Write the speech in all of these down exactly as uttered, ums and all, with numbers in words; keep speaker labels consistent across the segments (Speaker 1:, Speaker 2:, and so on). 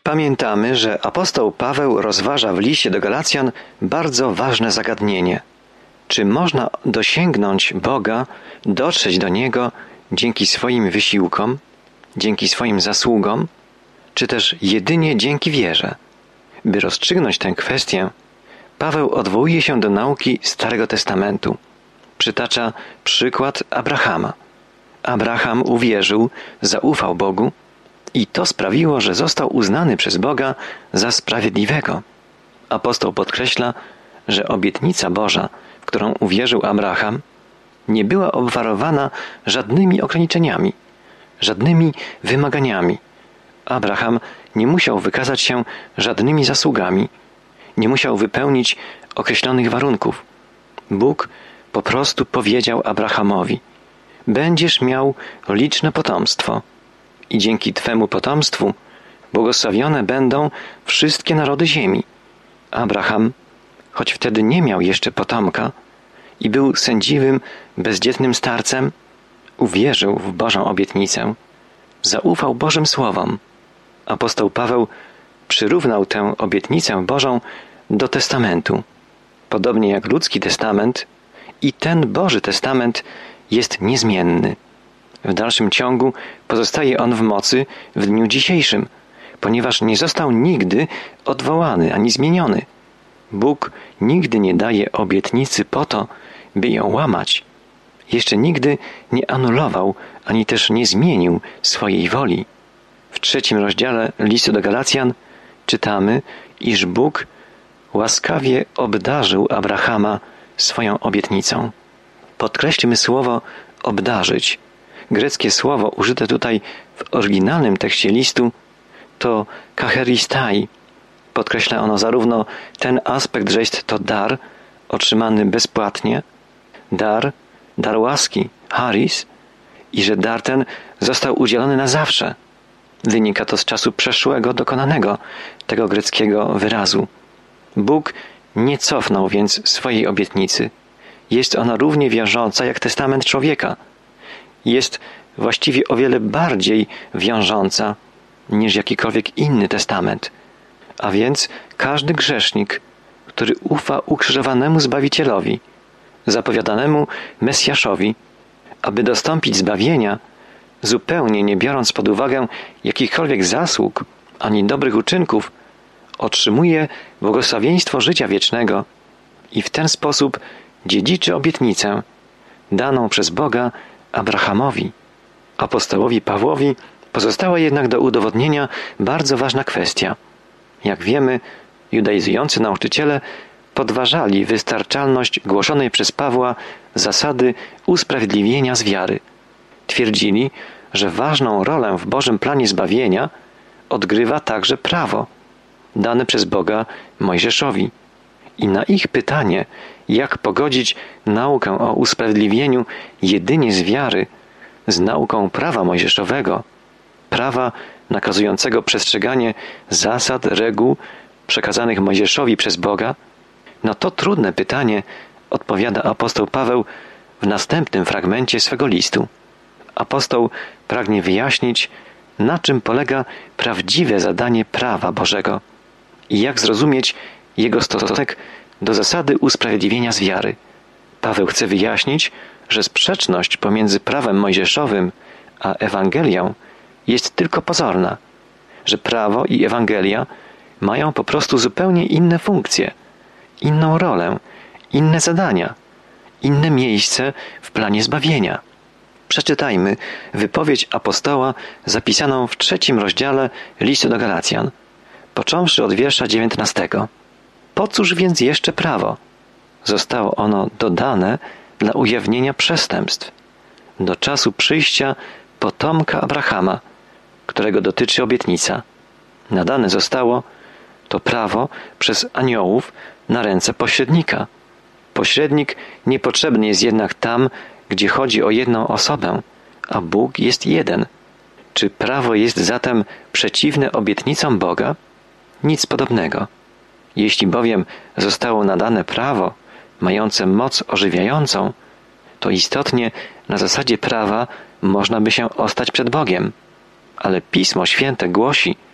Speaker 1: Pamiętamy, że apostoł Paweł rozważa w liście do Galacjan bardzo ważne zagadnienie. Czy można dosięgnąć Boga, dotrzeć do Niego dzięki swoim wysiłkom, dzięki swoim zasługom, czy też jedynie dzięki wierze? By rozstrzygnąć tę kwestię, Paweł odwołuje się do nauki Starego Testamentu. Przytacza przykład Abrahama. Abraham uwierzył, zaufał Bogu i to sprawiło, że został uznany przez Boga za sprawiedliwego. Apostoł podkreśla, że obietnica Boża, w którą uwierzył Abraham, nie była obwarowana żadnymi ograniczeniami, żadnymi wymaganiami. Abraham nie musiał wykazać się żadnymi zasługami, nie musiał wypełnić określonych warunków. Bóg po prostu powiedział Abrahamowi: będziesz miał liczne potomstwo i dzięki Twemu potomstwu błogosławione będą wszystkie narody ziemi. Abraham, choć wtedy nie miał jeszcze potomka i był sędziwym, bezdzietnym starcem, uwierzył w Bożą obietnicę, zaufał Bożym słowom. Apostoł Paweł przyrównał tę obietnicę Bożą do testamentu. Podobnie jak ludzki testament, i ten Boży testament jest niezmienny. W dalszym ciągu pozostaje on w mocy w dniu dzisiejszym, ponieważ nie został nigdy odwołany ani zmieniony. Bóg nigdy nie daje obietnicy po to, by ją łamać. Jeszcze nigdy nie anulował, ani też nie zmienił swojej woli. W trzecim rozdziale listu do Galacjan czytamy, iż Bóg łaskawie obdarzył Abrahama swoją obietnicą. Podkreślmy słowo obdarzyć. Greckie słowo użyte tutaj w oryginalnym tekście listu to kacheristai. Podkreśla ono zarówno ten aspekt, że jest to dar otrzymany bezpłatnie, dar, dar łaski, charis, i że dar ten został udzielony na zawsze. Wynika to z czasu przeszłego, dokonanego tego greckiego wyrazu. Bóg nie cofnął więc swojej obietnicy. Jest ona równie wiążąca jak testament człowieka. Jest właściwie o wiele bardziej wiążąca niż jakikolwiek inny testament. A więc każdy grzesznik, który ufa ukrzyżowanemu Zbawicielowi, zapowiadanemu Mesjaszowi, aby dostąpić zbawienia, zupełnie nie biorąc pod uwagę jakichkolwiek zasług ani dobrych uczynków, otrzymuje błogosławieństwo życia wiecznego i w ten sposób dziedziczy obietnicę daną przez Boga Abrahamowi. Apostołowi Pawłowi pozostała jednak do udowodnienia bardzo ważna kwestia. Jak wiemy, judaizujący nauczyciele podważali wystarczalność głoszonej przez Pawła zasady usprawiedliwienia z wiary. Twierdzili, że ważną rolę w Bożym planie zbawienia odgrywa także prawo dane przez Boga Mojżeszowi. I na ich pytanie, jak pogodzić naukę o usprawiedliwieniu jedynie z wiary z nauką prawa mojżeszowego, prawa nakazującego przestrzeganie zasad, reguł przekazanych Mojżeszowi przez Boga, na to trudne pytanie odpowiada apostoł Paweł w następnym fragmencie swego listu. Apostoł pragnie wyjaśnić, na czym polega prawdziwe zadanie prawa Bożego i jak zrozumieć jego stosunek do zasady usprawiedliwienia z wiary. Paweł chce wyjaśnić, że sprzeczność pomiędzy prawem mojżeszowym a Ewangelią jest tylko pozorna, że prawo i Ewangelia mają po prostu zupełnie inne funkcje, inną rolę, inne zadania, inne miejsce w planie zbawienia. Przeczytajmy wypowiedź apostoła zapisaną w trzecim rozdziale listu do Galacjan, począwszy od wiersza dziewiętnastego. Po cóż więc jeszcze prawo? Zostało ono dodane dla ujawnienia przestępstw, do czasu przyjścia potomka Abrahama, którego dotyczy obietnica. Nadane zostało to prawo przez aniołów na ręce pośrednika. Pośrednik niepotrzebny jest jednak tam, gdzie chodzi o jedną osobę, a Bóg jest jeden. Czy prawo jest zatem przeciwne obietnicom Boga? Nic podobnego. Jeśli bowiem zostało nadane prawo, mające moc ożywiającą, to istotnie na zasadzie prawa można by się ostać przed Bogiem. Ale Pismo Święte głosi,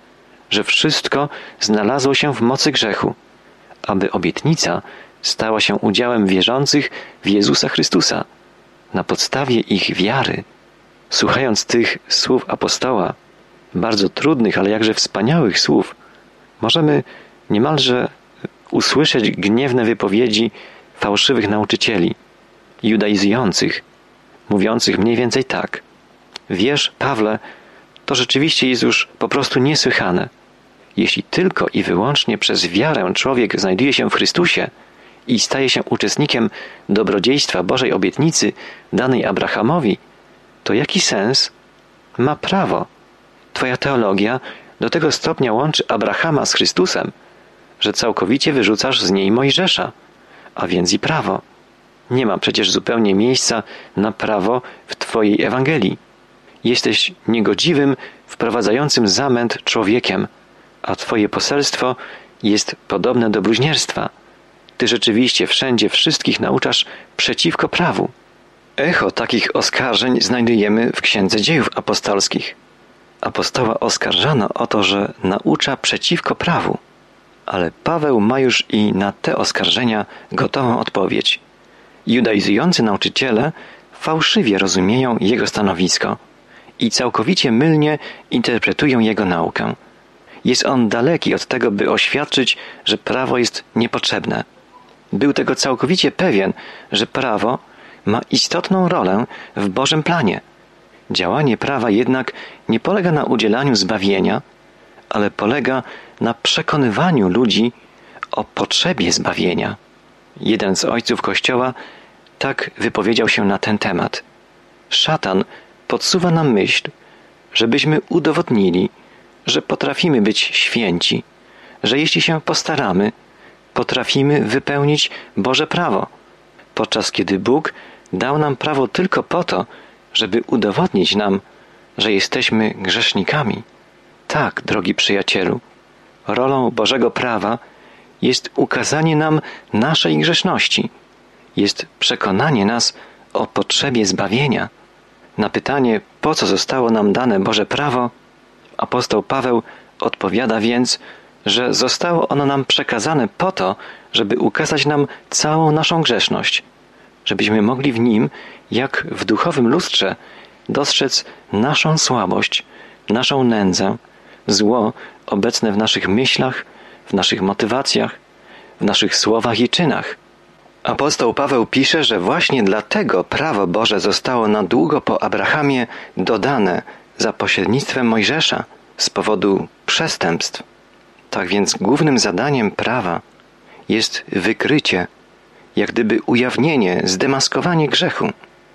Speaker 1: że wszystko znalazło się w mocy grzechu, aby obietnica stała się udziałem wierzących w Jezusa Chrystusa. Na podstawie ich wiary, słuchając tych słów apostoła, bardzo trudnych, ale jakże wspaniałych słów, możemy niemalże usłyszeć gniewne wypowiedzi fałszywych nauczycieli, judaizujących, mówiących mniej więcej tak: wiesz, Pawle, to rzeczywiście jest już po prostu niesłychane. Jeśli tylko i wyłącznie przez wiarę człowiek znajduje się w Chrystusie i staje się uczestnikiem dobrodziejstwa Bożej obietnicy danej Abrahamowi, to jaki sens ma prawo? Twoja teologia do tego stopnia łączy Abrahama z Chrystusem, że całkowicie wyrzucasz z niej Mojżesza, a więc i prawo. Nie ma przecież zupełnie miejsca na prawo w Twojej Ewangelii. Jesteś niegodziwym, wprowadzającym zamęt człowiekiem, a Twoje poselstwo jest podobne do bluźnierstwa. Ty rzeczywiście wszędzie wszystkich nauczasz przeciwko prawu. Echo takich oskarżeń znajdujemy w Księdze Dziejów Apostolskich. Apostoła oskarżano o to, że naucza przeciwko prawu, ale Paweł ma już i na te oskarżenia gotową odpowiedź. Judaizujący nauczyciele fałszywie rozumieją jego stanowisko i całkowicie mylnie interpretują jego naukę. Jest on daleki od tego, by oświadczyć, że prawo jest niepotrzebne. Był tego całkowicie pewien, że prawo ma istotną rolę w Bożym planie. Działanie prawa jednak nie polega na udzielaniu zbawienia, ale polega na przekonywaniu ludzi o potrzebie zbawienia. Jeden z ojców Kościoła tak wypowiedział się na ten temat. Szatan podsuwa nam myśl, żebyśmy udowodnili, że potrafimy być święci, że jeśli się postaramy, potrafimy wypełnić Boże prawo, podczas kiedy Bóg dał nam prawo tylko po to, żeby udowodnić nam, że jesteśmy grzesznikami. Tak, drogi przyjacielu, rolą Bożego prawa jest ukazanie nam naszej grzeszności, jest przekonanie nas o potrzebie zbawienia. Na pytanie, po co zostało nam dane Boże prawo, apostoł Paweł odpowiada więc, że zostało ono nam przekazane po to, żeby ukazać nam całą naszą grzeszność, żebyśmy mogli w nim, jak w duchowym lustrze, dostrzec naszą słabość, naszą nędzę, zło obecne w naszych myślach, w naszych motywacjach, w naszych słowach i czynach. Apostoł Paweł pisze, że właśnie dlatego prawo Boże zostało na długo po Abrahamie dodane za pośrednictwem Mojżesza z powodu przestępstw. Tak więc głównym zadaniem prawa jest wykrycie, jak gdyby ujawnienie, zdemaskowanie grzechu.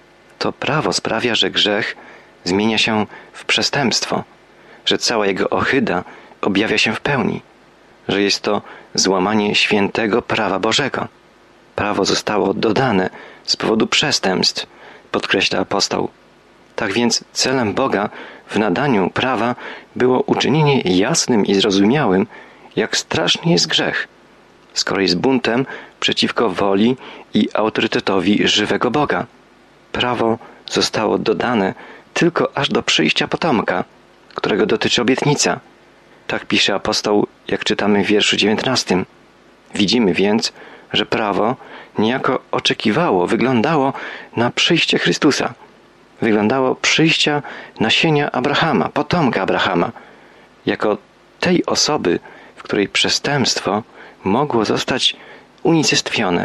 Speaker 1: To prawo sprawia, że grzech zmienia się w przestępstwo, że cała jego ohyda objawia się w pełni, że jest to złamanie świętego prawa Bożego. Prawo zostało dodane z powodu przestępstw, podkreśla apostoł. Tak więc celem Boga w nadaniu prawa było uczynienie jasnym i zrozumiałym, jak straszny jest grzech, skoro jest buntem przeciwko woli i autorytetowi żywego Boga. Prawo zostało dodane tylko aż do przyjścia potomka, którego dotyczy obietnica. Tak pisze apostoł, jak czytamy w wierszu dziewiętnastym. Widzimy więc, że prawo niejako oczekiwało, wyglądało na przyjście Chrystusa. Wyglądało przyjścia nasienia Abrahama, potomka Abrahama, jako tej osoby, w której przestępstwo mogło zostać unicestwione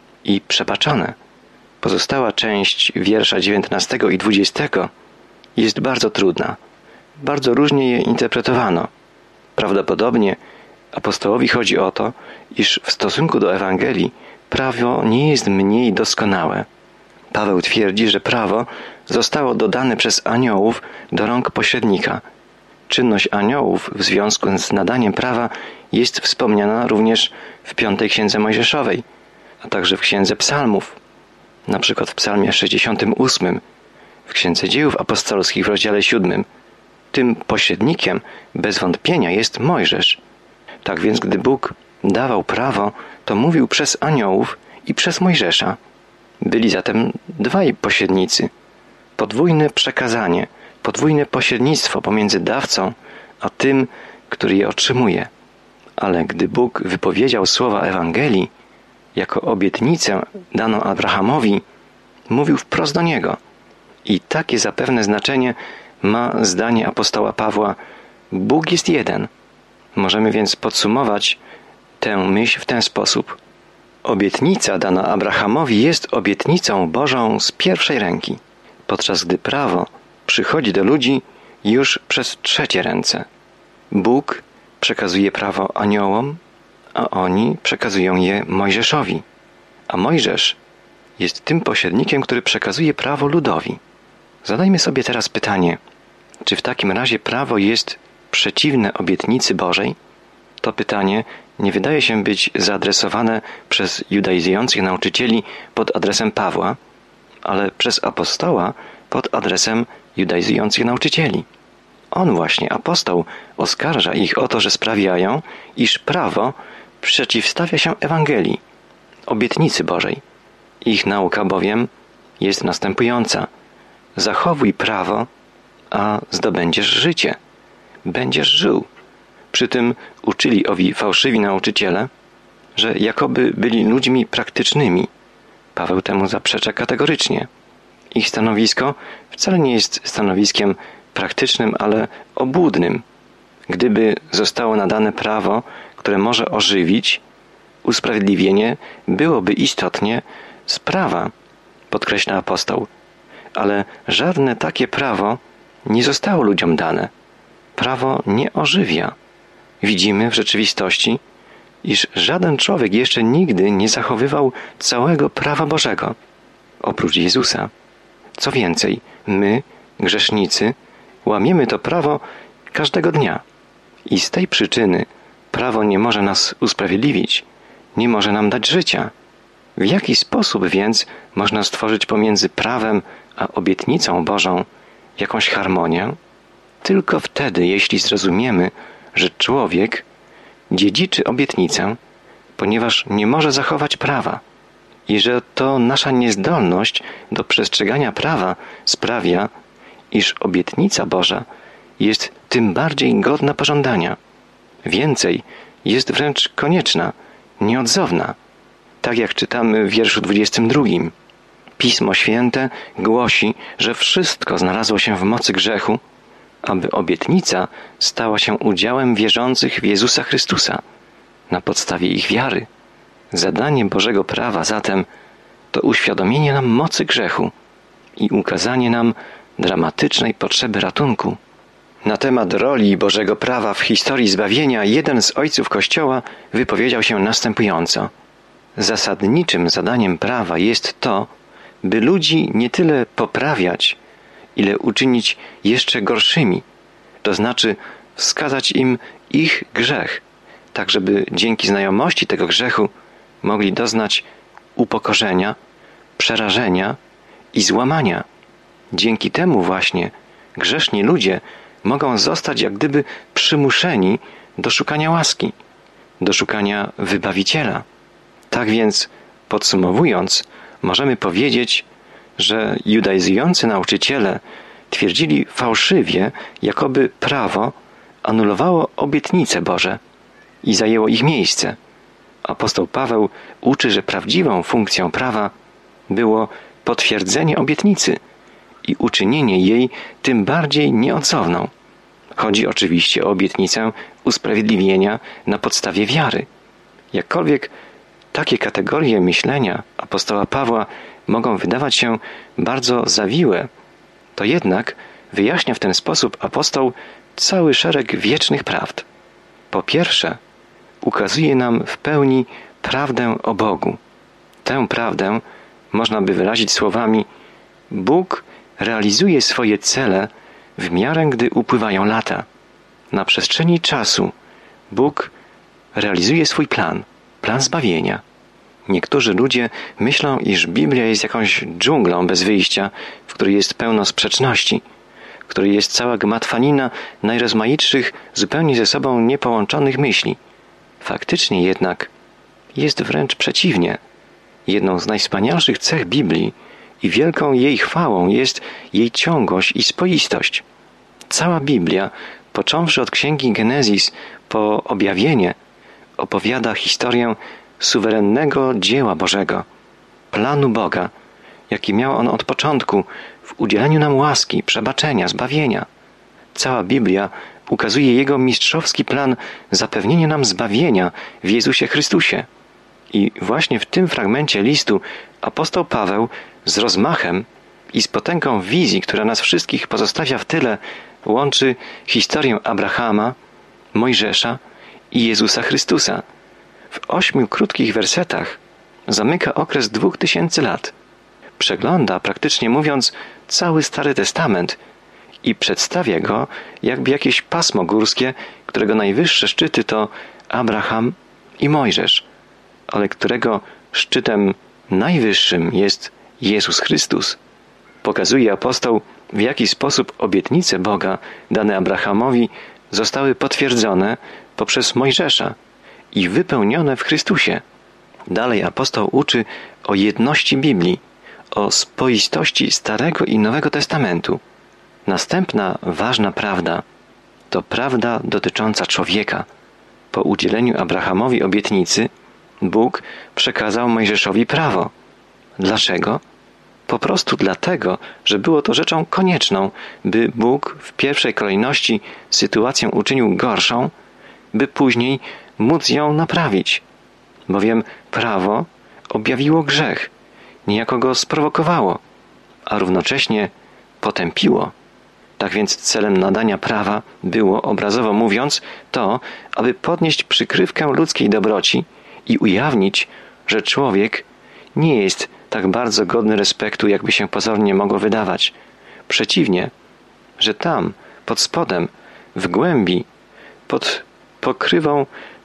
Speaker 1: i przebaczone. Pozostała część wiersza dziewiętnastego i dwudziestego jest bardzo trudna. Bardzo różnie je interpretowano. Prawdopodobnie apostołowi chodzi o to, iż w stosunku do Ewangelii prawo nie jest mniej doskonałe. Paweł twierdzi, że prawo zostało dodane przez aniołów do rąk pośrednika. Czynność aniołów w związku z nadaniem prawa jest wspomniana również w piątej Księdze Mojżeszowej, a także w Księdze Psalmów, na przykład w Psalmie sześćdziesiątym ósmym, w Księdze Dziejów Apostolskich w rozdziale siódmym. Tym pośrednikiem bez wątpienia jest Mojżesz. Tak więc, gdy Bóg dawał prawo, to mówił przez aniołów i przez Mojżesza. Byli zatem dwaj pośrednicy. Podwójne przekazanie, podwójne pośrednictwo pomiędzy dawcą, a tym, który je otrzymuje. Ale gdy Bóg wypowiedział słowa Ewangelii jako obietnicę daną Abrahamowi, mówił wprost do niego. I takie zapewne znaczenie ma zdanie apostoła Pawła: Bóg jest jeden. Możemy więc podsumować tę myśl w ten sposób. Obietnica dana Abrahamowi jest obietnicą Bożą z pierwszej ręki, podczas gdy prawo przychodzi do ludzi już przez trzecie ręce. Bóg przekazuje prawo aniołom, a oni przekazują je Mojżeszowi. A Mojżesz jest tym pośrednikiem, który przekazuje prawo ludowi. Zadajmy sobie teraz pytanie, czy w takim razie prawo jest przeciwne obietnicy Bożej? To pytanie nie wydaje się być zaadresowane przez judaizujących nauczycieli pod adresem Pawła, ale przez apostoła pod adresem judaizujących nauczycieli. On właśnie, apostoł, oskarża ich o to, że sprawiają, iż prawo przeciwstawia się Ewangelii, obietnicy Bożej. Ich nauka bowiem jest następująca: zachowuj prawo, a zdobędziesz życie. Będziesz żył. Przy tym uczyli owi fałszywi nauczyciele, że jakoby byli ludźmi praktycznymi. Paweł temu zaprzecza kategorycznie. Ich stanowisko wcale nie jest stanowiskiem praktycznym, ale obłudnym. Gdyby zostało nadane prawo, które może ożywić, usprawiedliwienie byłoby istotnie z prawa, podkreśla apostoł. Ale żadne takie prawo nie zostało ludziom dane. Prawo nie ożywia. Widzimy w rzeczywistości, iż żaden człowiek jeszcze nigdy nie zachowywał całego prawa Bożego, oprócz Jezusa. Co więcej, my, grzesznicy, łamiemy to prawo każdego dnia. I z tej przyczyny prawo nie może nas usprawiedliwić, nie może nam dać życia. W jaki sposób więc można stworzyć pomiędzy prawem a obietnicą Bożą jakąś harmonię? Tylko wtedy, jeśli zrozumiemy, że człowiek dziedziczy obietnicę, ponieważ nie może zachować prawa i że to nasza niezdolność do przestrzegania prawa sprawia, iż obietnica Boża jest tym bardziej godna pożądania. Więcej, jest wręcz konieczna, nieodzowna. Tak jak czytamy w wierszu dwudziestym drugim. Pismo Święte głosi, że wszystko znalazło się w mocy grzechu, aby obietnica stała się udziałem wierzących w Jezusa Chrystusa na podstawie ich wiary. Zadanie Bożego prawa zatem to uświadomienie nam mocy grzechu i ukazanie nam dramatycznej potrzeby ratunku. Na temat roli Bożego prawa w historii zbawienia jeden z ojców Kościoła wypowiedział się następująco: zasadniczym zadaniem prawa jest to, by ludzi nie tyle poprawiać, ile uczynić jeszcze gorszymi, to znaczy wskazać im ich grzech, tak żeby dzięki znajomości tego grzechu mogli doznać upokorzenia, przerażenia i złamania. Dzięki temu właśnie grzeszni ludzie mogą zostać jak gdyby przymuszeni do szukania łaski, do szukania wybawiciela. Tak więc, podsumowując, możemy powiedzieć, że judaizujący nauczyciele twierdzili fałszywie, jakoby prawo anulowało obietnice Boże i zajęło ich miejsce. Apostoł Paweł uczy, że prawdziwą funkcją prawa było potwierdzenie obietnicy i uczynienie jej tym bardziej nieodzowną. Chodzi oczywiście o obietnicę usprawiedliwienia na podstawie wiary. Jakkolwiek takie kategorie myślenia apostoła Pawła mogą wydawać się bardzo zawiłe, to jednak wyjaśnia w ten sposób apostoł cały szereg wiecznych prawd. Po pierwsze, ukazuje nam w pełni prawdę o Bogu. Tę prawdę można by wyrazić słowami: Bóg realizuje swoje cele w miarę, gdy upływają lata. Na przestrzeni czasu Bóg realizuje swój plan, plan zbawienia. Niektórzy ludzie myślą, iż Biblia jest jakąś dżunglą bez wyjścia, w której jest pełno sprzeczności, w której jest cała gmatwanina najrozmaitszych, zupełnie ze sobą niepołączonych myśli. Faktycznie jednak jest wręcz przeciwnie. Jedną z najwspanialszych cech Biblii i wielką jej chwałą jest jej ciągłość i spoistość. Cała Biblia począwszy od księgi Genezis po objawienie, opowiada historię suwerennego dzieła Bożego, planu Boga, jaki miał on od początku w udzieleniu nam łaski, przebaczenia, zbawienia. Cała Biblia ukazuje Jego mistrzowski plan zapewnienia nam zbawienia w Jezusie Chrystusie. I właśnie w tym fragmencie listu apostoł Paweł z rozmachem i z potęgą wizji, która nas wszystkich pozostawia w tyle, łączy historię Abrahama, Mojżesza i Jezusa Chrystusa. W ośmiu krótkich wersetach zamyka okres dwóch tysięcy lat. Przegląda, praktycznie mówiąc, cały Stary Testament i przedstawia go jakby jakieś pasmo górskie, którego najwyższe szczyty to Abraham i Mojżesz, ale którego szczytem najwyższym jest Jezus Chrystus. Pokazuje apostoł, w jaki sposób obietnice Boga dane Abrahamowi zostały potwierdzone poprzez Mojżesza i wypełnione w Chrystusie. Dalej apostoł uczy o jedności Biblii, o spoistości Starego i Nowego Testamentu. Następna ważna prawda to prawda dotycząca człowieka. Po udzieleniu Abrahamowi obietnicy Bóg przekazał Mojżeszowi prawo. Dlaczego? Po prostu dlatego, że było to rzeczą konieczną, by Bóg w pierwszej kolejności sytuację uczynił gorszą, by później móc ją naprawić. Bowiem prawo objawiło grzech, niejako go sprowokowało, a równocześnie potępiło. Tak więc celem nadania prawa było, obrazowo mówiąc, to, aby podnieść przykrywkę ludzkiej dobroci i ujawnić, że człowiek nie jest tak bardzo godny respektu, jakby się pozornie mogło wydawać. Przeciwnie, że tam, pod spodem, w głębi, pod pokrywą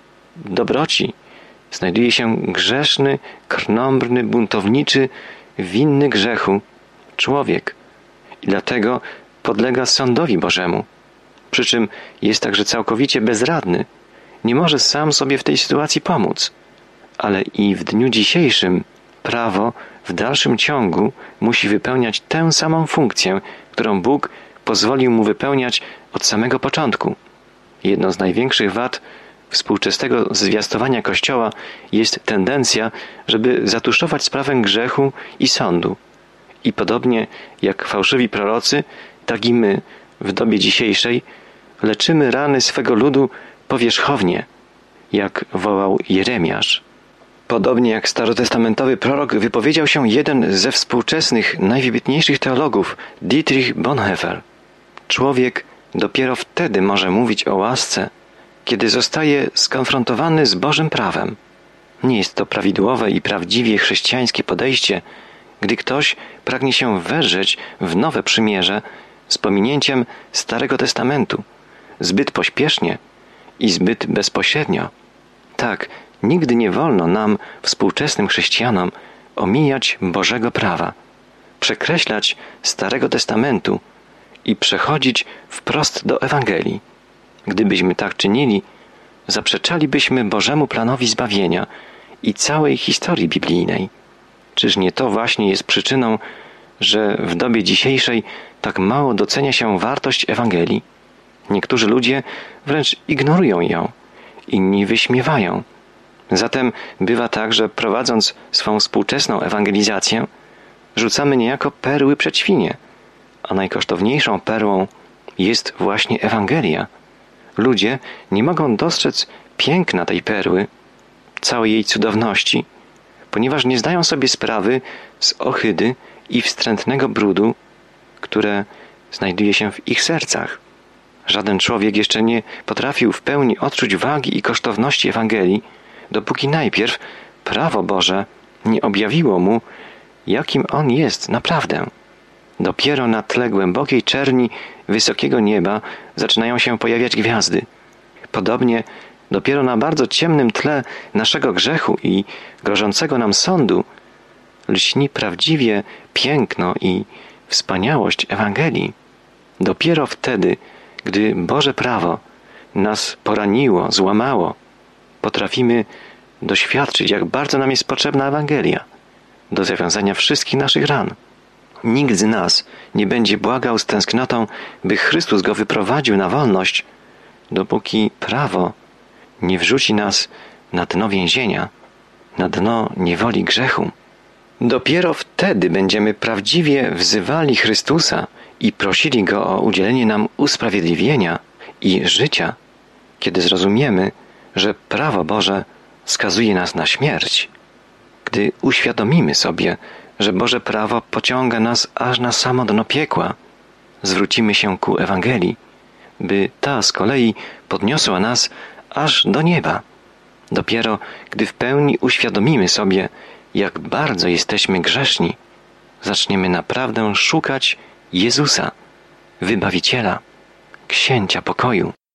Speaker 1: dobroci znajduje się grzeszny, krnąbrny, buntowniczy, winny grzechu człowiek. I dlatego podlega sądowi Bożemu. Przy czym jest także całkowicie bezradny. Nie może sam sobie w tej sytuacji pomóc. Ale i w dniu dzisiejszym prawo w dalszym ciągu musi wypełniać tę samą funkcję, którą Bóg pozwolił mu wypełniać od samego początku. Jedną z największych wad współczesnego zwiastowania Kościoła jest tendencja, żeby zatuszować sprawę grzechu i sądu. I podobnie jak fałszywi prorocy, tak i my w dobie dzisiejszej leczymy rany swego ludu powierzchownie, jak wołał Jeremiasz. Podobnie jak starotestamentowy prorok wypowiedział się jeden ze współczesnych, najwybitniejszych teologów, Dietrich Bonhoeffer. Człowiek dopiero wtedy może mówić o łasce, kiedy zostaje skonfrontowany z Bożym prawem. Nie jest to prawidłowe i prawdziwie chrześcijańskie podejście, gdy ktoś pragnie się wejrzeć w nowe przymierze z pominięciem Starego Testamentu, zbyt pośpiesznie i zbyt bezpośrednio. Tak, nigdy nie wolno nam, współczesnym chrześcijanom, omijać Bożego prawa, przekreślać Starego Testamentu i przechodzić wprost do Ewangelii. Gdybyśmy tak czynili, zaprzeczalibyśmy Bożemu planowi zbawienia i całej historii biblijnej. Czyż nie to właśnie jest przyczyną, że w dobie dzisiejszej tak mało docenia się wartość Ewangelii? Niektórzy ludzie wręcz ignorują ją, inni wyśmiewają. Zatem bywa tak, że prowadząc swą współczesną ewangelizację, rzucamy niejako perły przed świnie, a najkosztowniejszą perłą jest właśnie Ewangelia. Ludzie nie mogą dostrzec piękna tej perły, całej jej cudowności, ponieważ nie zdają sobie sprawy z ohydy i wstrętnego brudu, które znajduje się w ich sercach. Żaden człowiek jeszcze nie potrafił w pełni odczuć wagi i kosztowności Ewangelii, dopóki najpierw prawo Boże nie objawiło mu, jakim on jest naprawdę. Dopiero na tle głębokiej czerni wysokiego nieba zaczynają się pojawiać gwiazdy. Podobnie dopiero na bardzo ciemnym tle naszego grzechu i grożącego nam sądu lśni prawdziwie piękno i wspaniałość Ewangelii. Dopiero wtedy, gdy Boże prawo nas poraniło, złamało, potrafimy doświadczyć, jak bardzo nam jest potrzebna Ewangelia do zawiązania wszystkich naszych ran. Nikt z nas nie będzie błagał z tęsknotą, by Chrystus go wyprowadził na wolność, dopóki prawo nie wrzuci nas na dno więzienia, na dno niewoli grzechu. Dopiero wtedy będziemy prawdziwie wzywali Chrystusa i prosili Go o udzielenie nam usprawiedliwienia i życia, kiedy zrozumiemy, że prawo Boże skazuje nas na śmierć. Gdy uświadomimy sobie, że Boże prawo pociąga nas aż na samo dno piekła, zwrócimy się ku Ewangelii, by ta z kolei podniosła nas aż do nieba. Dopiero gdy w pełni uświadomimy sobie, jak bardzo jesteśmy grzeszni, zaczniemy naprawdę szukać Jezusa, Wybawiciela, Księcia pokoju.